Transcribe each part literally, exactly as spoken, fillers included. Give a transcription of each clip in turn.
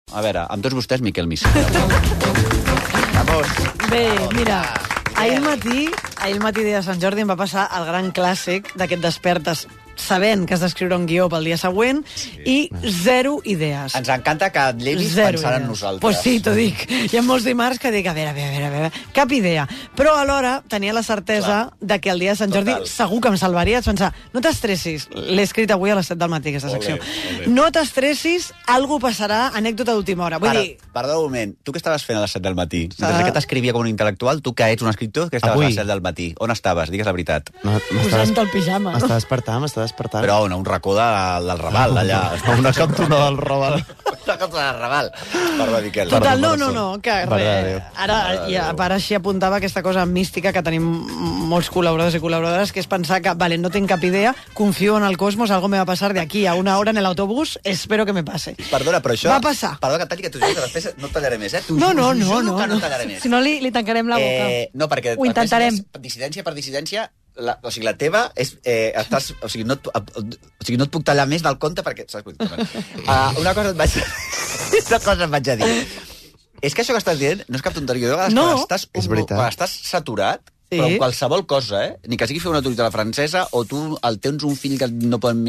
A veure, amb tots vostès, Miquel Missa. Vamos. Bé, mira, ahir al matí, ahir al matí dia de Sant Jordi em va passar el gran clàssic d'aquest despertes sabent que has d'escriure un guió pel dia següent sí. i zero idees. Ens encanta que et llevis zero pensant idees. en nosaltres. Pues sí, t'ho dic. Hi ha molts dimarts que dic, a veure, a veure, a veure, a veure, cap idea. Però alhora tenia la certesa Clar. de que el dia de Sant Jordi Total. segur que em salvaria. Pensar, no t'estressis, l'he escrit avui a les set del matí, aquesta secció. Olé, olé. No t'estressis, alguna passarà, anècdota d'última hora. Vull Para, dir... Perdó un moment, tu què estaves fent a les set del matí? Mentre que t'escrivia com un intel·lectual, tu que ets un escriptor, que estaves avui. a les set del matí? On estaves? Digues la veritat. No, Posant-te el pijama. M'està despertant, m'està despertant. Però on? Un racó de, del Raval, allà. Una cantonada del Raval. Una cantonada del Raval. Perdó, Miquel. Total, no, no, no, que res. Ara, ja, a part així apuntava aquesta cosa mística que tenim molts col·laboradors i col·laboradores, que és pensar que, vale, no tinc cap idea, confio en el cosmos, algo me va passar de aquí a una hora en el autobús, espero que me pase. Perdona, però això... Va passar. Perdona que talli, que tu dius que després no tallaré més, eh? Tu no, no, no, no, que no no. tallaré més. Si no, li, li tancarem la boca. Eh, no, perquè... Ho intentarem. Més, dissidència per dissidència, la, o sigui, la teva és... Eh, estàs, o, sigui, no et, o sigui, no et puc tallar més del compte perquè... Saps? Uh, una cosa et vaig... una cosa et vaig a dir. És que això que estàs dient no és cap tonteria. No, quan estàs, és veritat. Quan estàs saturat, sí. però amb qualsevol cosa, eh? Ni que sigui fer una tuita a la francesa o tu el tens un fill que no pot...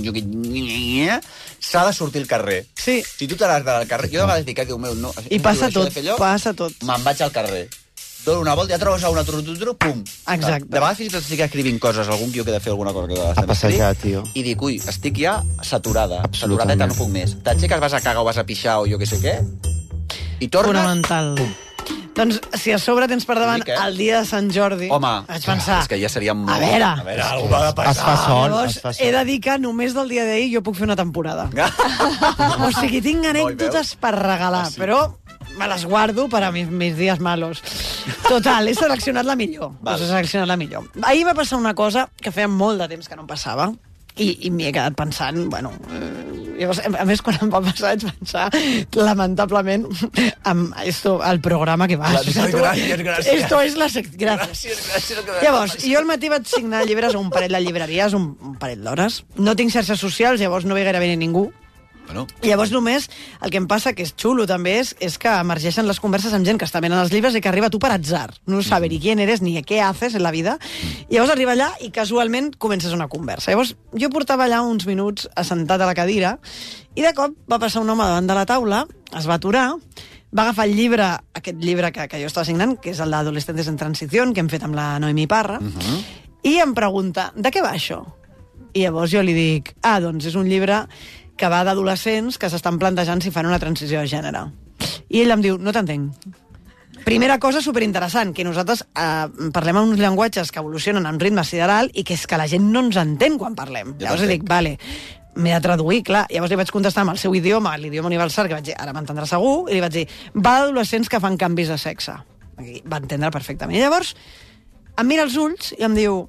S'ha de sortir al carrer. Sí. Si tu te l'has d'anar al carrer... Jo de vegades dic, Déu meu, no... I passa tot, passa tot. Me'n vaig al carrer. Dono una volta, ja trobes a una turututuru, pum. Exacte. De vegades fins i tot estic escrivint coses, algun guió que he de fer alguna cosa que he de A passejar, tio. I dic, ui, estic ja saturada. Saturadeta, no puc més. T'aixeques, vas a cagar o vas a pixar o jo què sé què, i tornes... Fonamental. Pum. Doncs, si a sobre tens per davant Dic, eh? el dia de Sant Jordi... Home, vaig pensar... és que ja seria molt... A veure... A veure, algú va de passar. Es fa sol, Llavors, es fa sol. he de dir que només del dia d'ahir jo puc fer una temporada. O sigui, tinc anècdotes per regalar, Ah, sí? però me les guardo per a mis, mis dies malos. Total, he seleccionat la millor. Val. He seleccionat la millor. Ahir va passar una cosa que feia molt de temps que no em passava, i, i m'hi he quedat pensant, bueno... Eh, llavors, a més, quan em va passar, vaig pensar, lamentablement, amb esto, el programa que vas. La, gràcies, gràcies. Esto es la secció. Gràcies, gràcies. Llavors, jo al matí vaig signar llibres a un parell de llibreries, un, un parell d'hores. No tinc xarxes socials, llavors no ve gairebé ni ningú. Bueno. Llavors només el que em passa, que és xulo també, és, és que emergeixen les converses amb gent que està venent els llibres i que arriba tu per atzar. No saber ni quién eres ni què haces en la vida. I llavors arriba allà i casualment comences una conversa. Llavors jo portava allà uns minuts assentat a la cadira i de cop va passar un home davant de la taula, es va aturar, va agafar el llibre, aquest llibre que, que jo estava signant, que és el d'Adolescentes en Transició, que hem fet amb la Noemi Parra, uh -huh. i em pregunta, de què va això? I llavors jo li dic, ah, doncs és un llibre que va d'adolescents que s'estan plantejant si fan una transició de gènere. I ell em diu, no t'entenc. Primera cosa superinteressant, que nosaltres eh, parlem en uns llenguatges que evolucionen a un ritme sideral i que és que la gent no ens entén quan parlem. Jo Llavors li dic, vale, m'he de traduir, clar. Llavors li vaig contestar amb el seu idioma, l'idioma universal, que vaig dir, ara m'entendrà segur, i li vaig dir, va d'adolescents que fan canvis de sexe. I va entendre perfectament. I llavors em mira els ulls i em diu,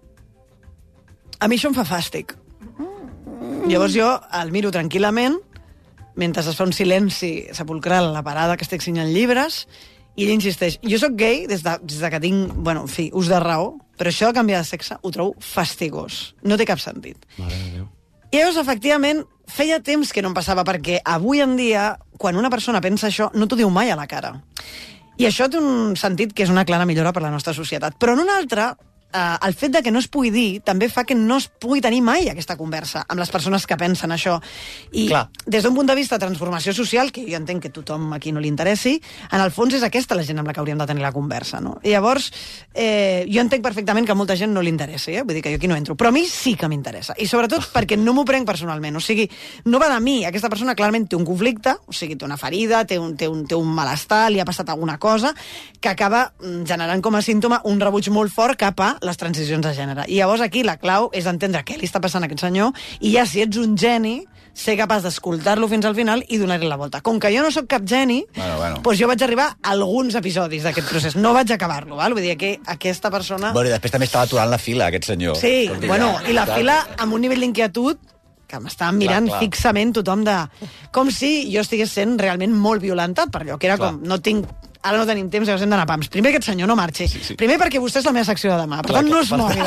a mi això em fa fàstic. Llavors jo el miro tranquil·lament, mentre es fa un silenci sepulcral a la parada que estic signant llibres, i ell insisteix. Jo sóc gay des de, des de que tinc, bueno, en fi, ús de raó, però això de canviar de sexe ho trobo fastigós. No té cap sentit. Mare de Déu. I llavors, efectivament, feia temps que no em passava, perquè avui en dia, quan una persona pensa això, no t'ho diu mai a la cara. I això té un sentit que és una clara millora per la nostra societat. Però en un altre, Uh, el fet de que no es pugui dir també fa que no es pugui tenir mai aquesta conversa amb les persones que pensen això. I Clar. des d'un punt de vista de transformació social, que jo entenc que tothom aquí no li interessi, en el fons és aquesta la gent amb la que hauríem de tenir la conversa, no? I llavors, eh, jo entenc perfectament que a molta gent no li interessi, eh? Vull dir que jo aquí no entro. Però a mi sí que m'interessa. I sobretot perquè no m'ho prenc personalment. O sigui, no va de mi. Aquesta persona clarament té un conflicte, o sigui, té una ferida, té un, té un, té un malestar, li ha passat alguna cosa, que acaba generant com a símptoma un rebuig molt fort cap a les transicions de gènere. I llavors aquí la clau és entendre què li està passant a aquest senyor i ja si ets un geni, ser capaç d'escoltar-lo fins al final i donar-li la volta. Com que jo no sóc cap geni, bueno, bueno. doncs jo vaig arribar a alguns episodis d'aquest procés. No vaig acabar-lo, val? Vull dir que aquesta persona... Bueno, i després també estava aturant la fila, aquest senyor. Sí, dir, bueno, ja, i la clar. fila amb un nivell d'inquietud que m'estaven mirant clar, clar. fixament tothom de... Com si jo estigués sent realment molt violentat per allò, que era clar. com, no tinc... Ara no tenim temps, llavors hem d'anar a pams. Primer aquest senyor no marxi. Sí, sí. Primer perquè vostè és la meva secció de demà. Per tant, no es mogui.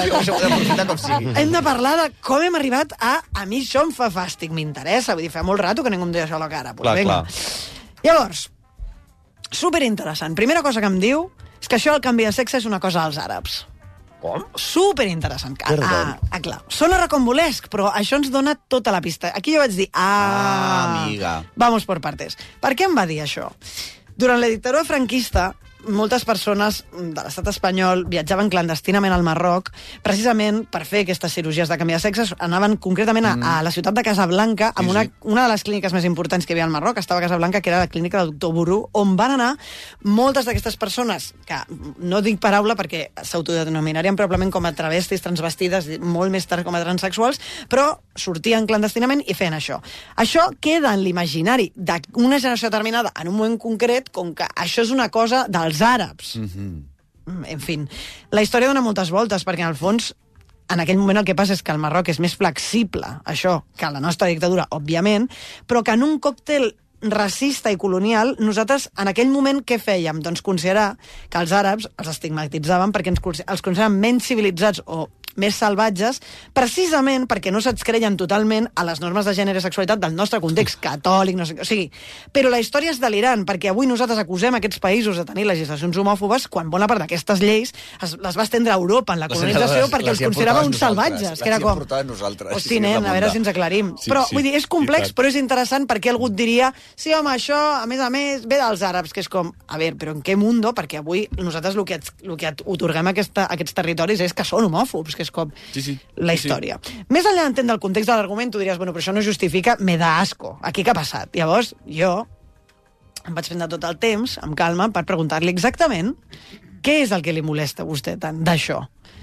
Hem de parlar de com hem arribat a... A mi això em fa fàstic, m'interessa. Vull dir, fa molt rato que ningú em deia això a la cara. Pues clar, venga. clar. Llavors, superinteressant. Primera cosa que em diu és que això, el canvi de sexe, és una cosa als àrabs. Com? Superinteressant. Perdó. Ah, ah, clar. Sona recombolesc, però això ens dona tota la pista. Aquí jo vaig dir, ah, Ah, amiga. Vamos por partes. Per què em va dir això? Durant la dictadura franquista, moltes persones de l'estat espanyol viatjaven clandestinament al Marroc precisament per fer aquestes cirurgies de canvi de sexe. Anaven concretament a, a la ciutat de Casablanca, amb Sí, una, sí. una de les clíniques més importants que hi havia al Marroc, estava a Casablanca, que era la clínica del doctor Bourou, on van anar moltes d'aquestes persones, que no dic paraula perquè s'autodenominarien probablement com a travestis, transvestides, molt més tard com a transexuals, però sortien clandestinament i feien això. Això queda en l'imaginari d'una generació determinada en un moment concret, com que això és una cosa dels àrabs. Mm-hmm. En fi, la història dona moltes voltes, perquè en el fons en aquell moment el que passa és que el Marroc és més flexible, això, que la nostra dictadura, òbviament, però que en un còctel racista i colonial, nosaltres en aquell moment què fèiem? Doncs considerar que els àrabs els estigmatitzaven perquè ens, els consideraven menys civilitzats o més salvatges, precisament perquè no s'adscreien totalment a les normes de gènere i sexualitat del nostre context catòlic, no sé què. O sigui, però la història és delirant, perquè avui nosaltres acusem aquests països de tenir legislacions homòfobes quan bona part d'aquestes lleis es, les va estendre a Europa en la colonització Les- perquè les els hi hem considerava portat uns nosaltres. salvatges. Les Que era hi hem com... portat nosaltres. Hosti, Sí, nen, la a veure bunda. si ens aclarim. Sí, però, sí, vull dir, és i complex, tant. però és interessant perquè algú et diria sí, home, això, a més a més, ve dels àrabs, que és com, a veure, però en què mundo? Perquè avui nosaltres el que, el que otorguem a, aquesta, a aquests territoris és que són homòfobs, que és com Sí, sí. la Sí, sí. història. Més enllà d'entendre el context de l'argument, tu diries, bueno, però això no justifica, me da asco. Aquí què ha passat? Llavors, jo em vaig prendre tot el temps, amb calma, per preguntar-li exactament què és el que li molesta a vostè tant d'això.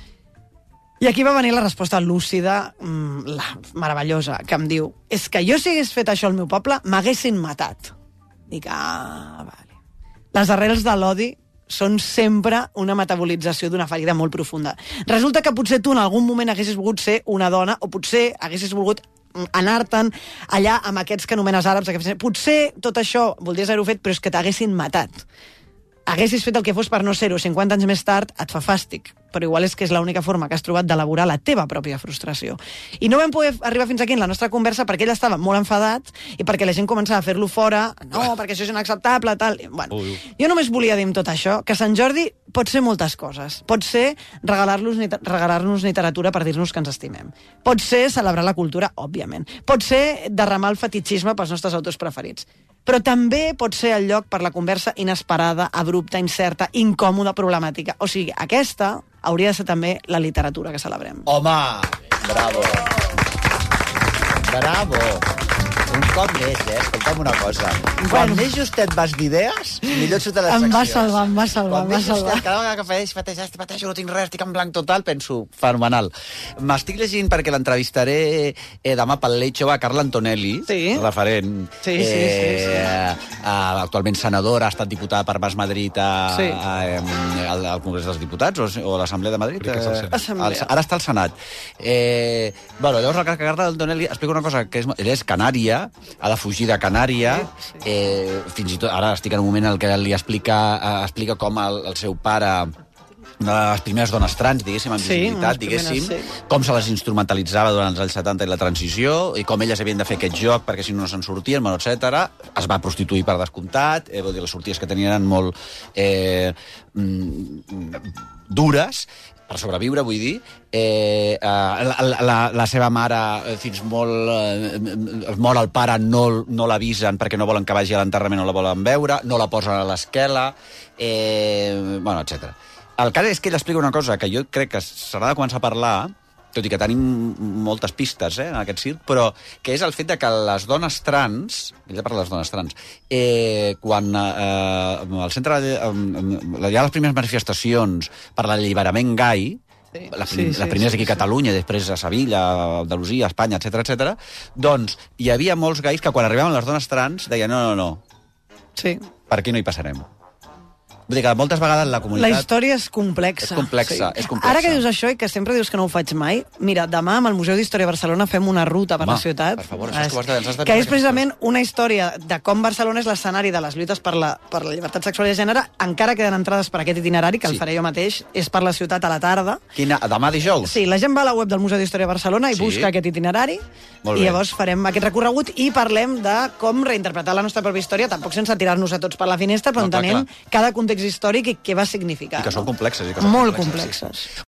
I aquí va venir la resposta lúcida, mmm, la meravellosa, que em diu, és que jo si hagués fet això al meu poble, m'haguessin matat. Dic, ah, vale. Les arrels de l'odi són sempre una metabolització d'una ferida molt profunda. Resulta que potser tu en algun moment haguessis volgut ser una dona, o potser haguessis volgut anar-te'n allà amb aquests que anomenes àrabs. Potser tot això voldries haver-ho fet, però és que t'haguessin matat. Haguessis fet el que fos per no ser-ho, cinquanta anys més tard et fa fàstic, però igual és que és l'única forma que has trobat d'elaborar la teva pròpia frustració. I no vam poder arribar fins aquí en la nostra conversa perquè ell estava molt enfadat i perquè la gent començava a fer-lo fora, no, perquè això és inacceptable, tal. I, bueno, Ui. jo només volia dir amb tot això que Sant Jordi pot ser moltes coses. Pot ser regalar-nos regalar-nos literatura per dir-nos que ens estimem. Pot ser celebrar la cultura, òbviament. Pot ser derramar el fetichisme pels nostres autors preferits. Però també pot ser el lloc per la conversa inesperada, abrupta, incerta, incòmoda, problemàtica. O sigui, aquesta hauria de ser també la literatura que celebrem. Home, bravo. Bravo. Un cop més, eh? Escolta'm una cosa. Quan Bueno. més justet vas d'idees, millor et surten les Em seccions. va salvar, em va salvar, Quan em va més justet, salvar. cada vegada que faig, pateix, pateixo, no tinc res, estic en blanc total, penso, fenomenal. M'estic llegint perquè l'entrevistaré eh, demà pel Late Show a Carla Antonelli, Sí. referent. Sí, sí, sí, sí. Eh, eh, actualment senadora, ha estat diputada per Mas Madrid a, Sí. a, a, al, al Congrés dels Diputats o, o a l'Assemblea de Madrid. Crec que és al Senat. Eh, Assemblea. al- ara està al Senat. Eh, bueno, llavors la Carla Antonelli explica una cosa, que és, ella és canària, ha de fugir de Canària, Sí, sí. eh, fins i tot, ara estic en un moment en el que li explica, eh, explica com el, el seu pare, una de les primeres dones trans, diguéssim, amb Sí, visibilitat, unes primeres, diguéssim, sí. com se les instrumentalitzava durant els anys setanta i la transició, i com elles havien de fer aquest joc perquè si no no se'n sortien, bueno, etcètera. Es va prostituir per descomptat, eh, vull dir, les sorties que tenien eren molt eh, mm, dures, per sobreviure, vull dir. Eh, eh, la, la, la seva mare, eh, fins molt... Eh, es mor el pare, no, no l'avisen perquè no volen que vagi a l'enterrament, no la volen veure, no la posen a l'esquela, eh, bueno, etcètera. El cas és que ell explica una cosa que jo crec que serà de començar a parlar, tot i que tenim moltes pistes eh, en aquest circ, però que és el fet de que les dones trans, ella parla de les dones trans, eh, quan eh, al centre de, eh, hi ha les primeres manifestacions per l'alliberament gai, Sí. la, Sí, prim, sí, la primera és sí, aquí a sí. Catalunya, després a Sevilla, a Andalusia, a Espanya, etcètera, etcètera, doncs hi havia molts gais que quan arribaven les dones trans deien no, no, no, Sí. per aquí no hi passarem. Vull dir que moltes vegades la comunitat... La història és complexa. És complexa, és complexa. Ara que dius això i que sempre dius que no ho faig mai, mira, demà amb el Museu d'Història de Barcelona fem una ruta per Home, la ciutat. per favor, això és que ho has de- ens has de que mirar és precisament una història de com Barcelona és l'escenari de les lluites per la, per la llibertat sexual i de gènere. Encara queden entrades per aquest itinerari, que el Sí. faré jo mateix. És per la ciutat a la tarda. Quina... Demà dijous? Sí, la gent va a la web del Museu d'Història de Barcelona i Sí. busca aquest itinerari. Molt I bé. llavors farem aquest recorregut i parlem de com reinterpretar la nostra pròpia història, tampoc sense tirar-nos a tots per la finestra, però No, clar, entenent clar. cada context històric i què va significar. I que són no? complexes. I que són Molt complexes, sí. complexes.